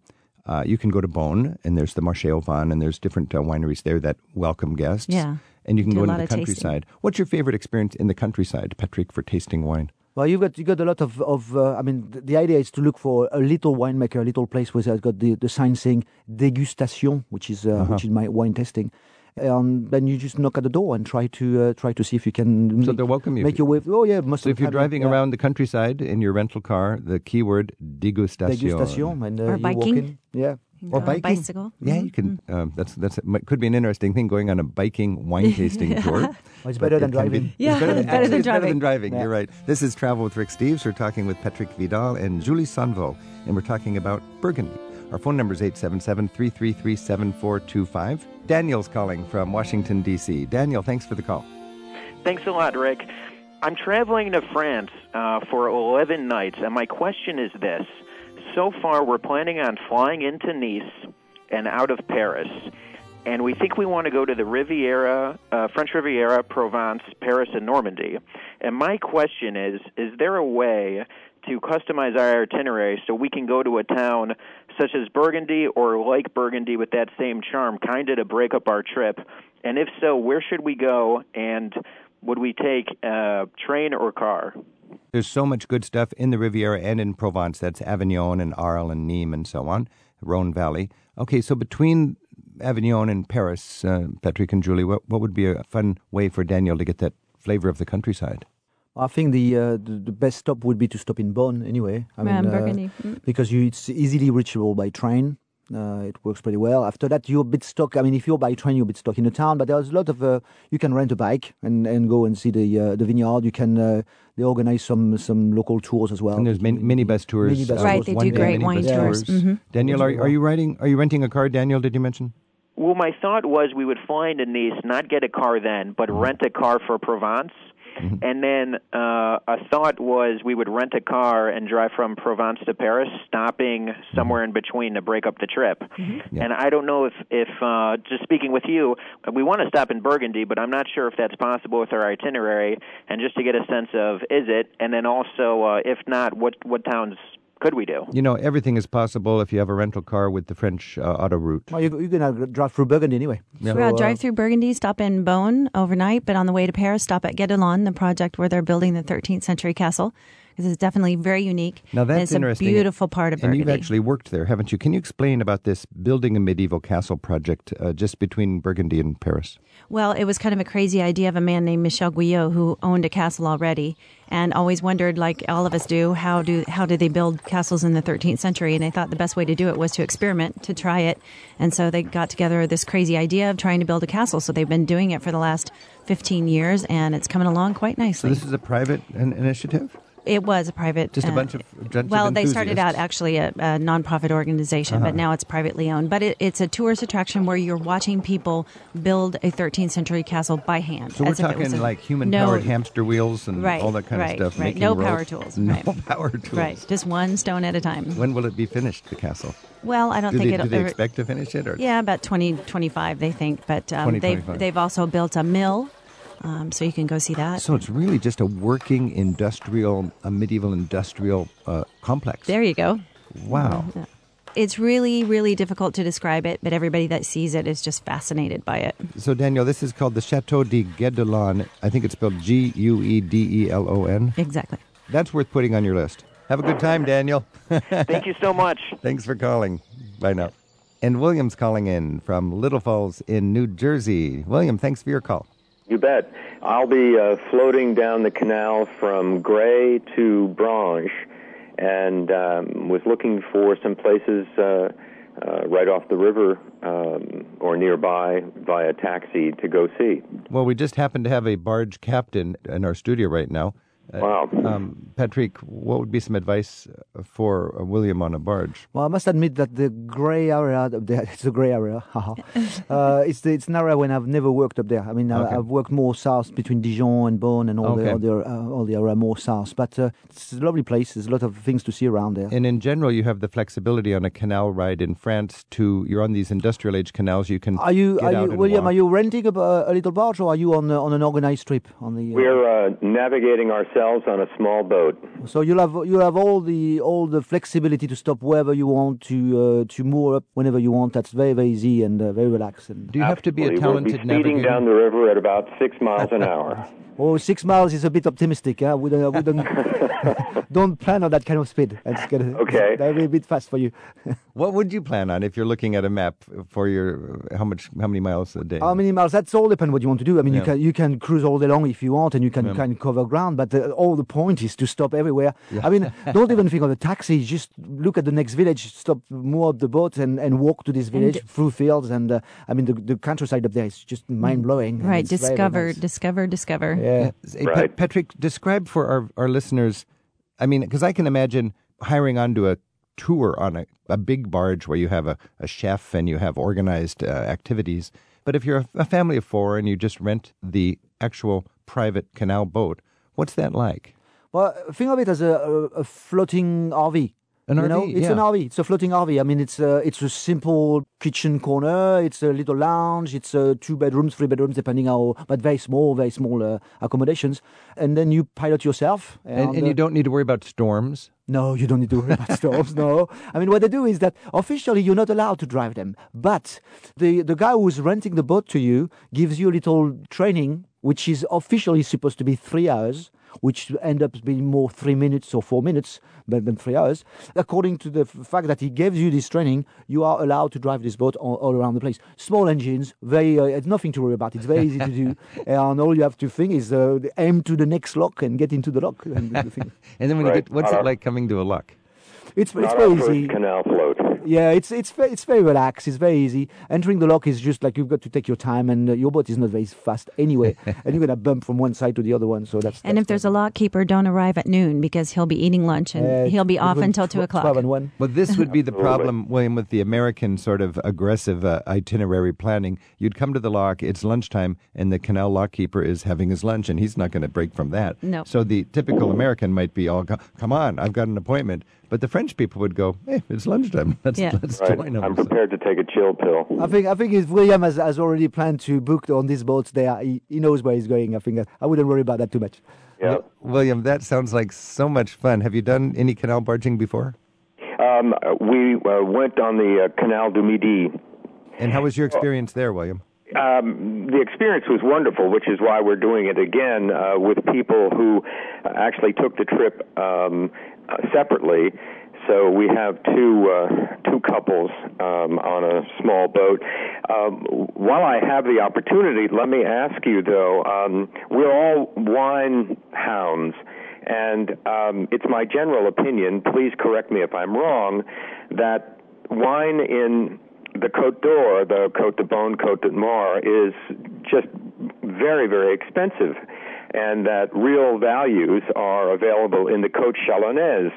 Uh, you can go to Beaune, and there's the Marché au Vin, and there's different uh, wineries there that welcome guests. Yeah. And you can Do go a into lot the of tasting. countryside. What's your favorite experience in the countryside, Patrick, for tasting wine? Well, you've got you got a lot of of. Uh, I mean, the, the idea is to look for a little winemaker, a little place where it's got the, the sign saying dégustation, which is uh, Uh-huh. which is my wine tasting. And then you just knock at the door and try to uh, try to see if you can So make, they'll welcome you. make your way. Oh yeah, most So of if the you're time, driving yeah. around the countryside in your rental car, the keyword dégustation. dégustation and uh, Or you walk biking. in. Yeah. Or Go on a biking. bicycle. Yeah, you can. Um, that's that's it might- could be an interesting thing going on a biking wine tasting tour. Well, it's But better it than can be- driving. Yeah, it's better than, better actually, than it's better driving. than driving. Yeah. You're right. This is Travel with Rick Steves. We're talking with Patrick Vidal and Julie Sonvaux, and we're talking about Burgundy. Our phone number is eight seven seven, three three three, seven four two five. Daniel's calling from Washington, D C Daniel, thanks for the call. Thanks a lot, Rick. I'm traveling to France uh, for eleven nights, and my question is this. So far, we're planning on flying into Nice and out of Paris, and we think we want to go to the Riviera, uh, French Riviera, Provence, Paris, and Normandy. And my question is, is there a way to customize our itinerary so we can go to a town such as Burgundy or like Burgundy with that same charm, kind of to break up our trip? And if so, where should we go, and would we take a train or car? There's so much good stuff in the Riviera and in Provence. That's Avignon and Arles and Nîmes and so on, Rhone Valley. Okay, so between Avignon and Paris, uh, Patrick and Julie, what, what would be a fun way for Daniel to get that flavor of the countryside? I think the, uh, the the best stop would be to stop in Beaune anyway. I Yeah, mean, Burgundy. Uh, Mm. because you, it's easily reachable by train. Uh, it works pretty well. After that, you're a bit stuck. I mean, if you're by train, you're a bit stuck in the town. But there's a lot of uh, you can rent a bike and, and go and see the uh, the vineyard. You can uh, they organize some some local tours as well. And there's min- minibus tours. Minibus Right, tours, they one do day great minibus wine tours. tours. Mhm. Daniel, are, are you riding? Are you renting a car? Daniel, did you mention? Well, my thought was we would fly into Nice, not get a car then, but rent a car for Provence. Mm-hmm. And then uh, a thought was we would rent a car and drive from Provence to Paris, stopping somewhere in between to break up the trip. Yeah. And I don't know if, if uh, just speaking with you, we want to stop in Burgundy, but I'm not sure if that's possible with our itinerary. And just to get a sense of, is it? And then also, uh, if not, what what towns could we do? You know, everything is possible if you have a rental car with the French uh, auto route. Well, you're, you're going to drive through Burgundy anyway. Yeah. So, Well, uh, drive through Burgundy, stop in Beaune overnight, but on the way to Paris, stop at Guédelon, the project where they're building the thirteenth century castle. This is definitely very unique. Now that's and it's interesting. a beautiful part of And Burgundy. you've actually worked there, haven't you? Can you explain about this building a medieval castle project uh, just between Burgundy and Paris? Well, it was kind of a crazy idea of a man named Michel Guyot who owned a castle already and always wondered, like all of us do, how do how did they build castles in the thirteenth century? And they thought the best way to do it was to experiment, to try it. And so they got together this crazy idea of trying to build a castle. So they've been doing it for the last fifteen years, and it's coming along quite So nicely. this is a private an- initiative? It was a private. Just a bunch of- bunch of well, they started out enthusiasts. actually a, a nonprofit organization, Uh-huh. but now it's privately owned. But it, it's a tourist attraction where you're watching people build a thirteenth century castle by hand. So we're as if it talking was a- like no, human-powered hamster wheels and right, all that kind right, of stuff. Right, making no rope. power tools. No right. power tools. Right, just one stone at a time. When will it be finished, the castle? Well, I don't Do think they, it'll do they ever- expect to finish it? Or? Yeah, about twenty twenty-five, they think. But um, twenty they've twenty-five. they've also built a mill, um, so you can go see that. So it's really just a working industrial, a medieval industrial uh, complex. There you go. Wow. Yeah. It's really, really difficult to describe it, but everybody that sees it is just fascinated by it. So, Daniel, this is called the Chateau de Guédelon. I think it's spelled G U E D E L O N. Exactly. That's worth putting on your list. Have a good time, Daniel. Thank you so much. Thanks for calling. Bye now. And William's calling in from Little Falls in New Jersey. William, thanks for your call. You bet. I'll be uh, floating down the canal from Gray to Branche, and um, was looking for some places uh, uh, right off the river um, or nearby via taxi to go see. Well, we just happen to have a barge captain in our studio right now. Uh, Wow. Um, Patrick, what would be some advice for uh, William on a barge? Well, I must admit that the grey area up there, it's a grey area, haha. uh, it's, the, it's an area when I've never worked up there. I mean, Okay. I, I've worked more south between Dijon and Beaune and all Okay. the other, uh, all the area more south. But uh, it's a lovely place. There's a lot of things to see around there. And in general, you have the flexibility on a canal ride in France to, you're on these industrial age canals, you can Are you, get are out you and William, walk. are you renting a, a little barge or are you on, uh, on an organized trip? On the, uh, We're uh, navigating ourselves on a small boat. So you'll have, you'll have all the, all the flexibility to stop wherever you want, to uh, to moor up whenever you want. That's very, very easy and uh, very relaxed. And do you have to be a talented we'll be speeding navigator? down the river at about six miles an hour. Oh, six miles is a bit optimistic. Huh? We don't, we don't, don't plan on that kind of speed. It's gonna, okay. That'll be a bit fast for you. What would you plan on if you're looking at a map for your how much how many miles a day? How many miles? That's all depends what you want to do. I mean, yeah. you can you can cruise all day long if you want, and you can yeah. kind of cover ground. But the, all the point is to stop everywhere. Yeah. I mean, don't even think of a taxi. Just look at the next village, stop, moor up the boat, and, and walk to this village and through fields. And uh, I mean, the, the countryside up there is just mind blowing. Right, discover, nice. discover, discover. Yeah, yeah. Right. Pat- Patrick, describe for our our listeners. I mean, because I can imagine hiring onto a tour on a, a big barge where you have a, a chef and you have organized uh, activities. But if you're a, a family of four and you just rent the actual private canal boat, what's that like? Well, think of it as a, a, a floating R V. An you R V, know, it's yeah. an R V. It's a floating R V. I mean, it's a, it's a simple kitchen corner. It's a little lounge. It's uh, two bedrooms, three bedrooms, depending how, but very small, very small uh, accommodations. And then you pilot yourself. And, And, and uh, you don't need to worry about storms. No, you don't need to worry about storms, no. I mean, what they do is that officially you're not allowed to drive them. But the, the guy who's renting the boat to you gives you a little training, which is officially supposed to be three hours, which end up being more three minutes or four minutes than, than three hours. According to the f- fact that he gives you this training, you are allowed to drive this boat all, all around the place. Small engines, very, uh, it's nothing to worry about. It's very easy to do. And all you have to think is uh, aim to the next lock and get into the lock. And, and then when right. you get, what's Not it our, like coming to a lock? It's, it's not very our first easy. canal float. Yeah, it's it's very, it's very relaxed. It's very easy. Entering the lock is just like you've got to take your time, and uh, your boat is not very fast anyway. And you're gonna bump from one side to the other one. So that's. And that's if there's a lock keeper, don't arrive at noon because he'll be eating lunch and uh, he'll be off until tw- two o'clock. twelve and one. Well, this would be the problem, William, with the American sort of aggressive uh, itinerary planning. You'd come to the lock, it's lunchtime, and the canal lock keeper is having his lunch, and he's not going to break from that. No. So the typical American might be all, come on, I've got an appointment. But the French people would go, hey, it's lunchtime. Let's, Yeah. let's Right. join them. I'm prepared to take a chill pill. I think I think if William has, has already planned to book on these boats there. He, he knows where he's going. I think that, I wouldn't worry about that too much. Yeah. William, that sounds like so much fun. Have you done any canal barging before? Um, we uh, went on the uh, Canal du Midi. And how was your experience there, William? Um, the experience was wonderful, which is why we're doing it again uh, with people who actually took the trip um, uh, separately. So we have two uh, two couples um, on a small boat. Um, while I have the opportunity, let me ask you though. Um, we're all wine hounds, and um, it's my general opinion. Please correct me if I'm wrong. That wine in the Côte d'Or, the Côte de Beaune, Côte de Mar, is just very, very expensive, and that real values are available in the Côte Chalonnaise.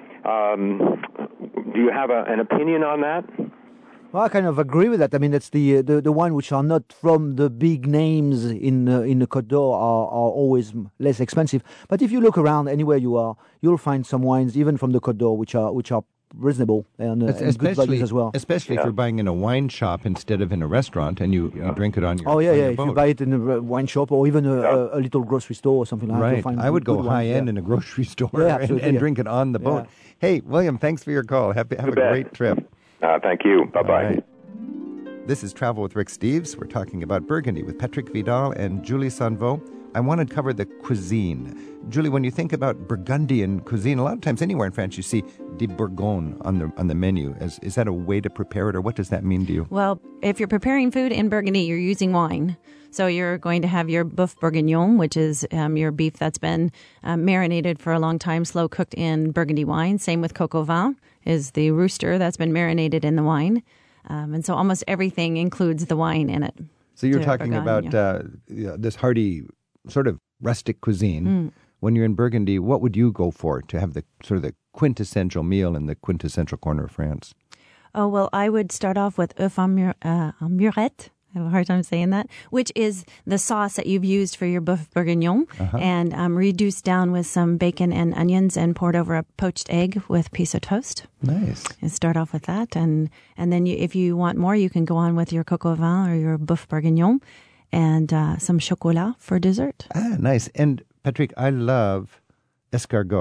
Um, do you have a, an opinion on that? Well, I kind of agree with that. I mean, it's the uh, the the wine which are not from the big names in uh, in the Côte d'Or are, are always less expensive. But if you look around anywhere you are, you'll find some wines even from the Côte d'Or which are which are reasonable and, uh, and good values as well. Especially Yeah. if you're buying in a wine shop instead of in a restaurant, and you, you drink it on your Oh yeah, on yeah. your If boat. you buy it in a uh, wine shop or even a, Yeah. a, a little grocery store or something like that, you'll Right. find I would good go wines, high end yeah. in a grocery store Yeah, and, absolutely, and yeah. drink it on the boat. Yeah. Hey, William, thanks for your call. Have, have You a bet. great trip. Uh, thank you. Bye-bye. All right. This is Travel with Rick Steves. We're talking about Burgundy with Patrick Vidal and Julie Sanveau. I want to cover the cuisine. Julie, when you think about Burgundian cuisine, a lot of times anywhere in France you see de Bourgogne on the on the menu. Is, is that a way to prepare it, or what does that mean to you? Well, if you're preparing food in Burgundy, you're using wine. So you're going to have your boeuf bourguignon, which is um, your beef that's been um, marinated for a long time, slow cooked in Burgundy wine. Same with coq au vin, is the rooster that's been marinated in the wine. Um, and so almost everything includes the wine in it. So you're de talking Bourgogne. about uh, you know, this hearty sort of rustic cuisine. Mm. When you're in Burgundy, what would you go for to have the sort of the quintessential meal in the quintessential corner of France? Oh, well, I would start off with œuf en, mur- uh, en murette. I have a hard time saying that, which is the sauce that you've used for your boeuf bourguignon, Uh-huh. and um, reduced down with some bacon and onions and poured over a poached egg with piece of toast. Nice. And start off with that, and and then you, if you want more, you can go on with your coq au vin or your boeuf bourguignon, and uh, some chocolat for dessert. Ah, nice. And Patrick, I love escargot.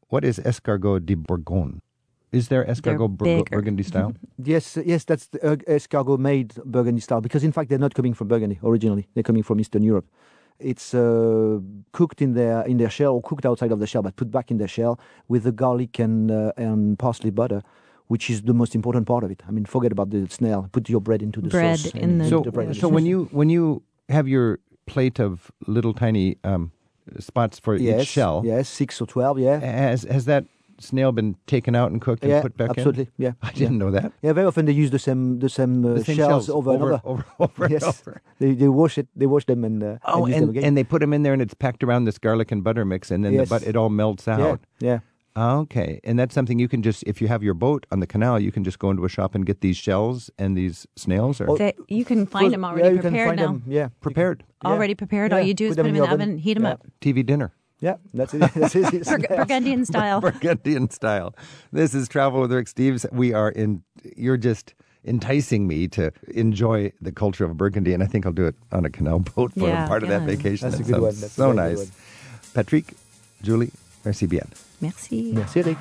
what is escargot de Bourgogne? Is there escargot Bur- Burgundy style? Yes, yes, that's the uh, escargot made Burgundy style, because in fact they're not coming from Burgundy originally. They're coming from Eastern Europe. It's uh, cooked in their in their shell, or cooked outside of the shell, but put back in their shell with the garlic and uh, and parsley butter, which is the most important part of it. I mean, forget about the snail. Put your bread into the bread sauce. in the so, the bread. so when you when you have your plate of little tiny um, spots for yes, each shell, yes, six or twelve, yeah. Has has that snail been taken out and cooked and yeah, put back absolutely, in? yeah. I didn't yeah. know that. Yeah, very often they use the same the same, uh, The same shells, shells over, and over- over. over- over and yes. over. They they wash it. They wash them and uh, Oh, and use them and, again. and they put them in there, and it's packed around this garlic and butter mix, and then Yes. the but it all melts out. yeah, yeah. Okay, and that's something you can just, if you have your boat on the canal, you can just go into a shop and get these shells and these snails, or They, you can find Frozen- them already yeah, you can prepared find now. Them, yeah, prepared Yeah. Already prepared. Yeah. All you do is Put put them them in the in the oven, oven. heat them Yeah. up. T V dinner. Yeah, that's it. That's it. Bur- Burgundian style. Burgundian style. This is Travel with Rick Steves. We are in, you're just enticing me to enjoy the culture of Burgundy, and I think I'll do it on a canal boat for Yeah, a part of that yeah. vacation. That's a That good one. sounds That's so a very good nice. one. Patrick, Julie, merci bien. Merci. Merci, Rick.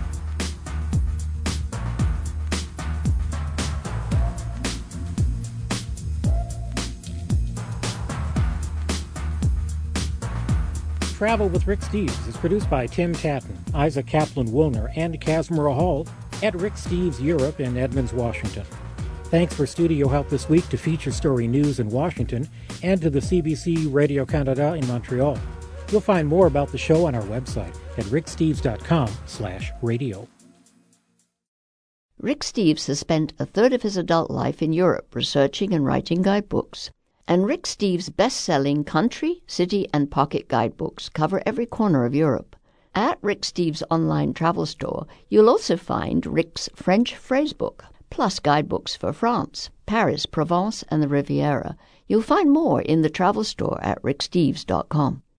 Travel with Rick Steves is produced by Tim Tatton, Isaac Kaplan-Woolner, and Casimira Hall at Rick Steves Europe in Edmonds, Washington. Thanks for studio help this week to Feature Story News in Washington and to the C B C Radio Canada in Montreal. You'll find more about the show on our website at ricksteves.com slash radio. Rick Steves has spent a third of his adult life in Europe researching and writing guidebooks. And Rick Steves' best-selling country, city, and pocket guidebooks cover every corner of Europe. At Rick Steves' online travel store, you'll also find Rick's French phrasebook, plus guidebooks for France, Paris, Provence, and the Riviera. You'll find more in the travel store at rick steves dot com.